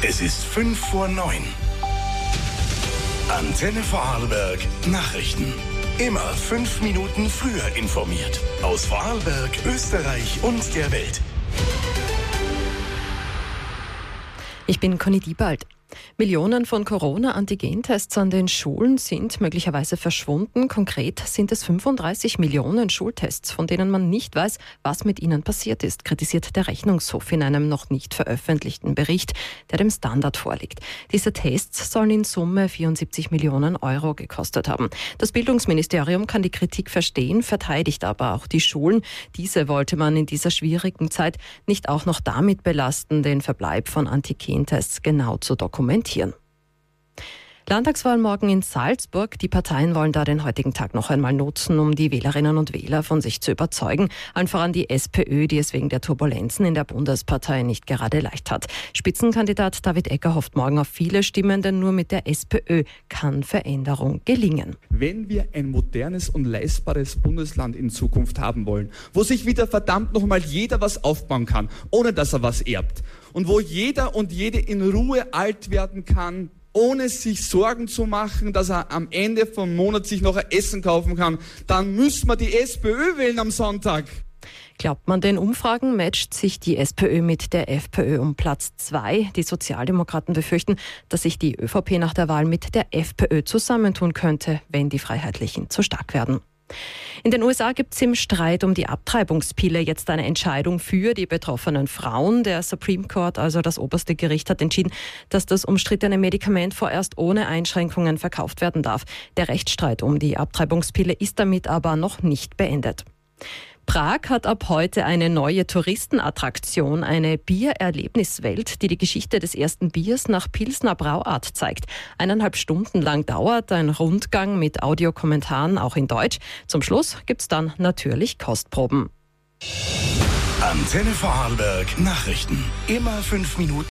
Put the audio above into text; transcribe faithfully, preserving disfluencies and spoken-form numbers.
Es ist fünf vor neun. Antenne Vorarlberg Nachrichten. Immer fünf Minuten früher informiert. Aus Vorarlberg, Österreich und der Welt. Ich bin Conny Diebald. Millionen von Corona-Antigentests an den Schulen sind möglicherweise verschwunden. Konkret sind es fünfunddreißig Millionen Schultests, von denen man nicht weiß, was mit ihnen passiert ist, kritisiert der Rechnungshof in einem noch nicht veröffentlichten Bericht, der dem Standard vorliegt. Diese Tests sollen in Summe vierundsiebzig Millionen Euro gekostet haben. Das Bildungsministerium kann die Kritik verstehen, verteidigt aber auch die Schulen. Diese wollte man in dieser schwierigen Zeit nicht auch noch damit belasten, den Verbleib von Antigentests genau zu dokumentieren. Landtagswahl morgen in Salzburg. Die Parteien wollen da den heutigen Tag noch einmal nutzen, um die Wählerinnen und Wähler von sich zu überzeugen. Allen voran die SPÖ, die es wegen der Turbulenzen in der Bundespartei nicht gerade leicht hat. Spitzenkandidat David Egger hofft morgen auf viele Stimmen, denn nur mit der SPÖ kann Veränderung gelingen. Wenn wir ein modernes und leistbares Bundesland in Zukunft haben wollen, wo sich wieder verdammt noch mal jeder was aufbauen kann, ohne dass er was erbt, und wo jeder und jede in Ruhe alt werden kann, ohne sich Sorgen zu machen, dass er am Ende vom Monat sich noch ein Essen kaufen kann, dann müssen wir die SPÖ wählen am Sonntag. Glaubt man den Umfragen, matcht sich die SPÖ mit der FPÖ um Platz zwei. Die Sozialdemokraten befürchten, dass sich die ÖVP nach der Wahl mit der FPÖ zusammentun könnte, wenn die Freiheitlichen zu stark werden. In den U S A gibt es im Streit um die Abtreibungspille jetzt eine Entscheidung für die betroffenen Frauen. Der Supreme Court, also das oberste Gericht, hat entschieden, dass das umstrittene Medikament vorerst ohne Einschränkungen verkauft werden darf. Der Rechtsstreit um die Abtreibungspille ist damit aber noch nicht beendet. Prag hat ab heute eine neue Touristenattraktion, eine Biererlebniswelt, die die Geschichte des ersten Biers nach Pilsner Brauart zeigt. Eineinhalb Stunden lang dauert ein Rundgang mit Audiokommentaren, auch in Deutsch. Zum Schluss gibt's dann natürlich Kostproben. Antenne Vorarlberg Nachrichten. Immer fünf Minuten